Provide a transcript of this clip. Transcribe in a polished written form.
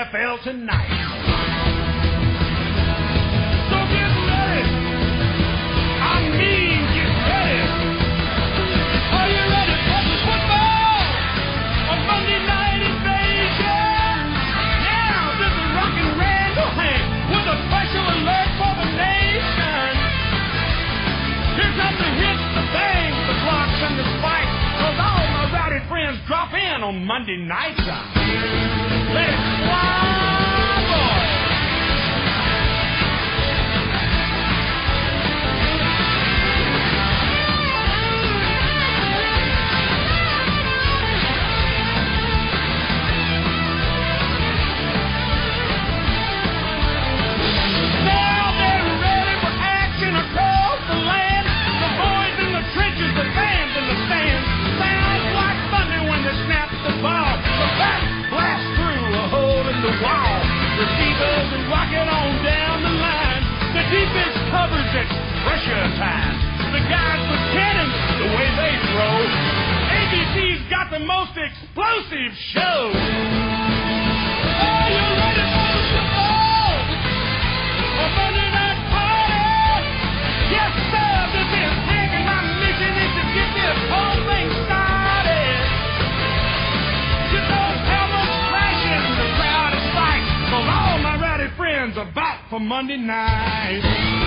NFL tonight. So get ready. I mean, get ready. Are you ready for the football? A Monday night invasion. Now this is Rockin' Randall Hank with a special alert for the nation. Here comes the hits, the bangs, the blocks, and the spikes. 'Cause all my rowdy friends drop in on Monday nights. Let it fly, boys. Now they're ready for action across the land. The boys in the trenches, the fans in the stands. Sounds like thunder when they snap the ball. The bat blasts through a hole in the wall. Receivers and rocket on down the line. The defense covers it, pressure time. The guys with cannons, the way they throw. ABC's got the most explosive show. Are you ready for the football? A Monday night party? Yes, sir, this is Hank, and my mission is to get this whole thing started. Get those helmets flashing, the crowd is fight. 'Cause all my rowdy friends are back for Monday night.